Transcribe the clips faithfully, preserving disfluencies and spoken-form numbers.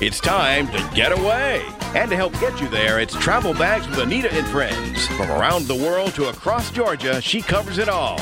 It's time to get away. And to help get you there, it's Travel Bags with Anita and Friends. From around the world to across Georgia, she covers it all.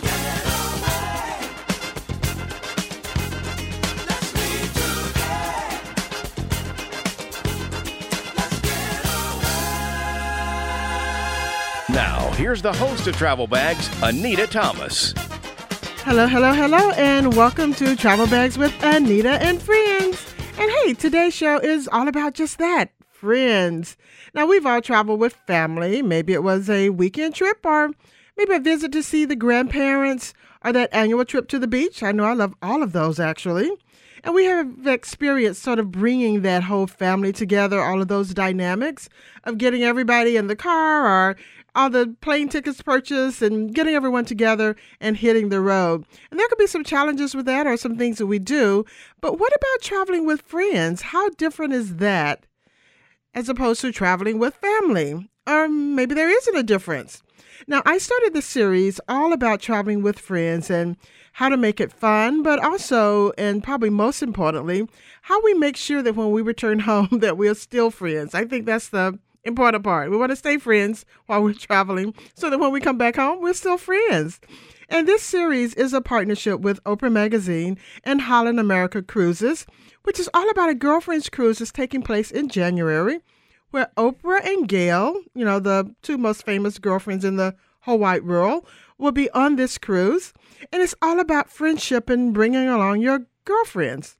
Now, here's the host of Travel Bags, Anita Thomas. Hello, hello, hello, and welcome to Travel Bags with Anita and Friends. And hey, today's show is all about just that, friends. Now, we've all traveled with family. Maybe it was a weekend trip or maybe a visit to see the grandparents or that annual trip to the beach. I know I love all of those, actually. And we have experienced sort of bringing that whole family together, all of those dynamics of getting everybody in the car or all the plane tickets purchased and getting everyone together and hitting the road. And there could be some challenges with that or some things that we do. But what about traveling with friends? How different is that as opposed to traveling with family? Or maybe there isn't a difference. Now, I started this series all about traveling with friends and how to make it fun, but also, and probably most importantly, how we make sure that when we return home that we're still friends. I think that's the important part. We want to stay friends while we're traveling so that when we come back home, we're still friends. And this series is a partnership with Oprah Magazine and Holland America Cruises, which is all about a girlfriend's cruise that's taking place in January, where Oprah and Gail, you know, the two most famous girlfriends in the whole wide world, will be on this cruise. And it's all about friendship and bringing along your girlfriends.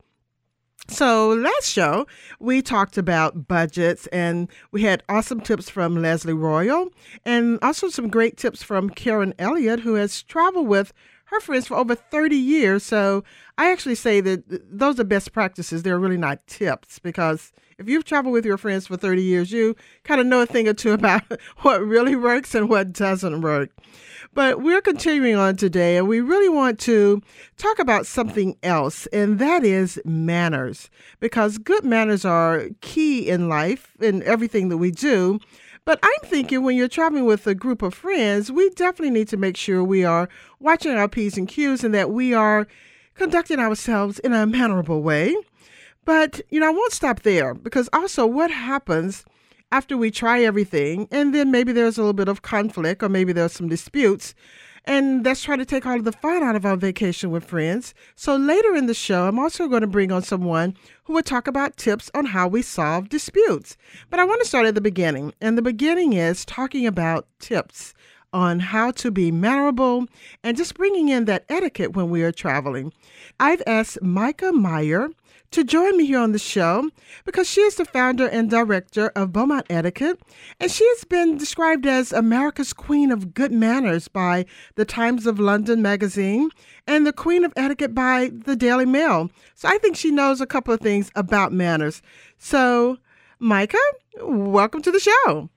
So last show, we talked about budgets and we had awesome tips from Leslie Royal and also some great tips from Karen Elliott, who has traveled with her friends for over thirty years. So I actually say that those are best practices. They're really not tips, because if you've traveled with your friends for thirty years, you kind of know a thing or two about what really works and what doesn't work. But we're continuing on today, and we really want to talk about something else, and that is manners, because good manners are key in life, in everything that we do. But I'm thinking when you're traveling with a group of friends, we definitely need to make sure we are watching our P's and Q's and that we are conducting ourselves in a mannerable way. But, you know, I won't stop there, because also what happens after we try everything and then maybe there's a little bit of conflict or maybe there's some disputes, and that's trying to take all of the fun out of our vacation with friends. So later in the show, I'm also going to bring on someone who will talk about tips on how we solve disputes. But I want to start at the beginning. And the beginning is talking about tips on how to be mannerable and just bringing in that etiquette when we are traveling. I've asked Micah Meyer to join me here on the show because she is the founder and director of Beaumont Etiquette, and she has been described as America's Queen of Good Manners by the Times of London magazine and the Queen of Etiquette by the Daily Mail. So I think she knows a couple of things about manners. So, Micah, welcome to the show.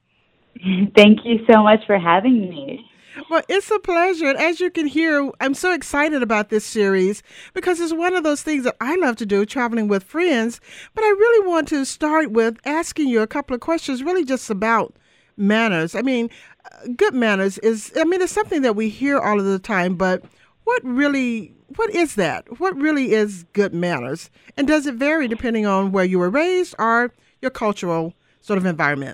Thank you so much for having me. Well, it's a pleasure. And as you can hear, I'm so excited about this series because it's one of those things that I love to do, traveling with friends. But I really want to start with asking you a couple of questions, really just about manners. I mean, good manners is, I mean, it's something that we hear all of the time, but what really, what is that? What really is good manners? And does it vary depending on where you were raised or your cultural sort of environment?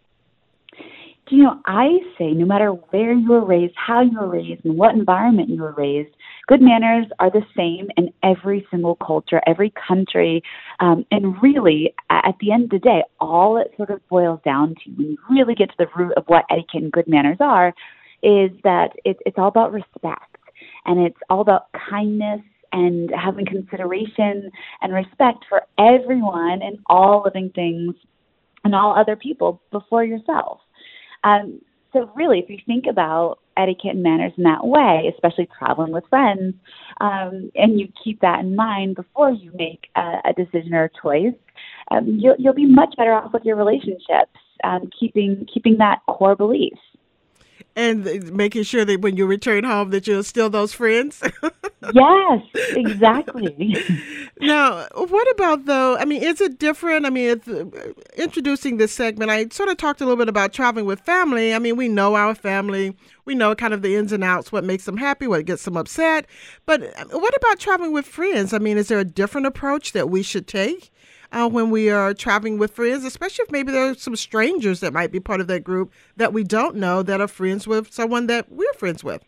You know, I say no matter where you were raised, how you were raised, and what environment you were raised, good manners are the same in every single culture, every country. Um, and really, at the end of the day, all it sort of boils down to, when you really get to the root of what etiquette and good manners are, is that it, it's all about respect. And it's all about kindness and having consideration and respect for everyone and all living things and all other people before yourself. Um, so really, if you think about etiquette and manners in that way, especially traveling with friends, um, and you keep that in mind before you make a, a decision or a choice, um, you'll, you'll be much better off with your relationships, um, keeping keeping that core belief. And making sure that when you return home that you're still those friends. Yes, exactly. Now, what about, though, I mean, is it different? I mean, it's, uh, introducing this segment, I sort of talked a little bit about traveling with family. I mean, we know our family. We know kind of the ins and outs, what makes them happy, what gets them upset. But what about traveling with friends? I mean, is there a different approach that we should take? uh, when we are traveling with friends, especially if maybe there are some strangers that might be part of that group that we don't know that are friends with someone that we're friends with?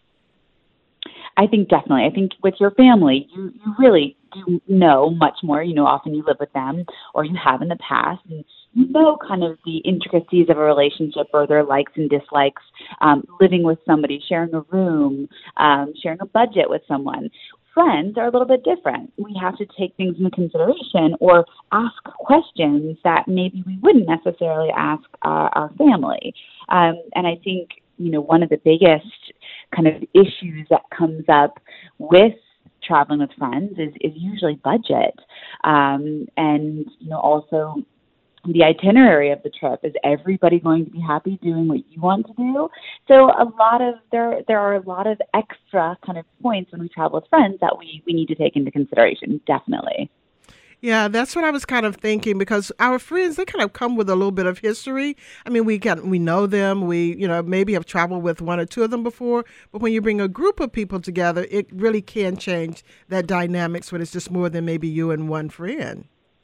I think definitely. I think with your family, you, you really do know much more. You know, often you live with them or you have in the past, and you know kind of the intricacies of a relationship or their likes and dislikes, um, living with somebody, sharing a room, um, sharing a budget with someone. Friends are a little bit different. We have to take things into consideration or ask questions that maybe we wouldn't necessarily ask uh, our family. Um, and I think, you know, one of the biggest kind of issues that comes up with traveling with friends is, is usually budget. Um, and, you know, also the itinerary of the trip. Is everybody going to be happy doing what you want to do? So a lot of there there are a lot of extra kind of points when we travel with friends that we, we need to take into consideration, definitely. Yeah, that's what I was kind of thinking, because our friends, they kind of come with a little bit of history. I mean, we got, we know them. We, you know, maybe have traveled with one or two of them before. But when you bring a group of people together, it really can change that dynamics when it's just more than maybe you and one friend.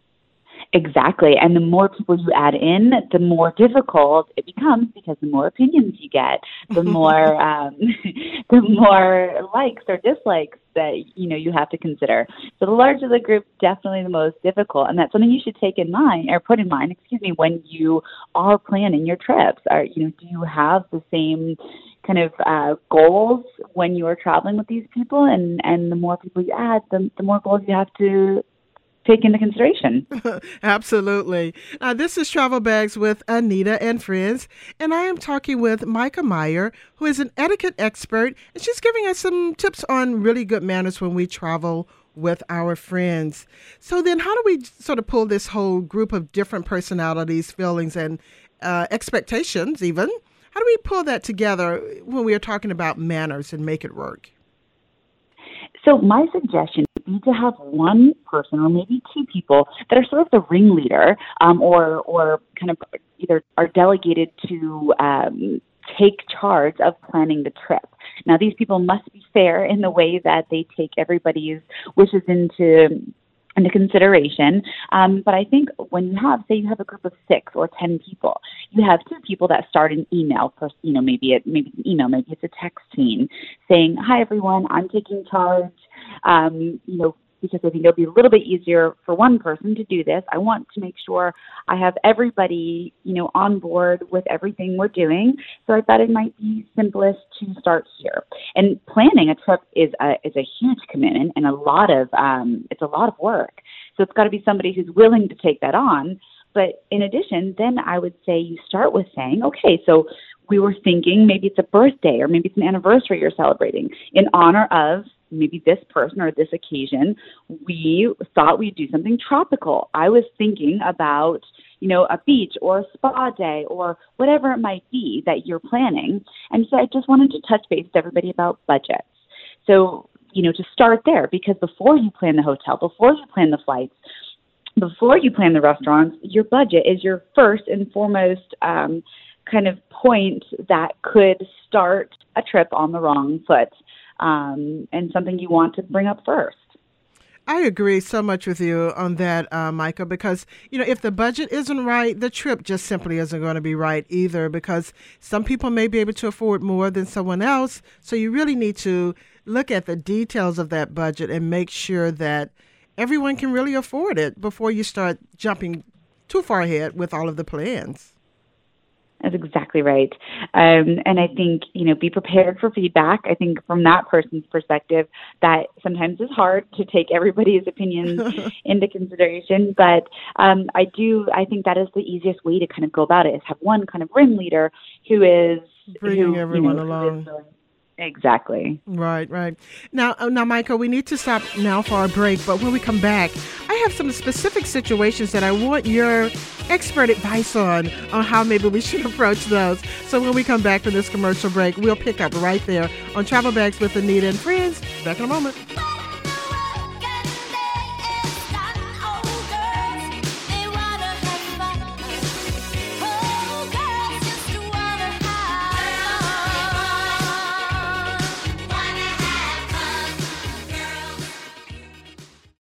Exactly. And the more people you add in, the more difficult it becomes, because the more opinions you get, the more um, the more likes or dislikes that, you know, you have to consider. So the larger the group, definitely the most difficult. And that's something you should take in mind, or put in mind, excuse me, when you are planning your trips. Are, you know, do you have the same kind of uh, goals when you are traveling with these people? And, and the more people you add, the, the more goals you have to take into consideration. Absolutely. Uh, this is Travel Bags with Anita and Friends, and I am talking with Micah Meyer, who is an etiquette expert, and she's giving us some tips on really good manners when we travel with our friends. So then how do we sort of pull this whole group of different personalities, feelings, and uh, expectations even? How do we pull that together when we are talking about manners and make it work? So my suggestion would be to have one person or maybe two people that are sort of the ringleader, um, or or kind of either are delegated to um, take charge of planning the trip. Now, these people must be fair in the way that they take everybody's wishes into into consideration. Um, but I think when you have, say you have a group of six or ten people, you have two people that start an email, for, you know, maybe it, maybe it's an email, maybe it's a text chain saying, "Hi everyone, I'm taking charge," um, you know, because I think it'll be a little bit easier for one person to do this. I want to make sure I have everybody, you know, on board with everything we're doing. So I thought it might be simplest to start here. And planning a trip is a is a huge commitment and a lot of um, it's a lot of work. So it's got to be somebody who's willing to take that on. But in addition, then I would say you start with saying, okay, so we were thinking maybe it's a birthday or maybe it's an anniversary you're celebrating in honor of maybe this person or this occasion. We thought we'd do something tropical. I was thinking about, you know, a beach or a spa day or whatever it might be that you're planning. And so I just wanted to touch base with everybody about budgets. So, you know, to start there, because before you plan the hotel, before you plan the flights, before you plan the restaurants, your budget is your first and foremost um, kind of point that could start a trip on the wrong foot. Um, and something you want to bring up first. I agree so much with you on that, uh, Micah, because, you know, if the budget isn't right, the trip just simply isn't going to be right either, because some people may be able to afford more than someone else. So you really need to look at the details of that budget and make sure that everyone can really afford it before you start jumping too far ahead with all of the plans. That's exactly right. Um, and I think, you know, be prepared for feedback. I think from that person's perspective, that sometimes is hard to take everybody's opinions into consideration. But um, I do, I think that is the easiest way to kind of go about it, is have one kind of ringleader who is bringing who, everyone you know, along. Exactly. Right, right. Now, now, Micah, we need to stop now for our break, but when we come back, I have some specific situations that I want your expert advice on, on how maybe we should approach those. So when we come back from this commercial break, we'll pick up right there on Travel Bags with Anita and Friends. Back in a moment.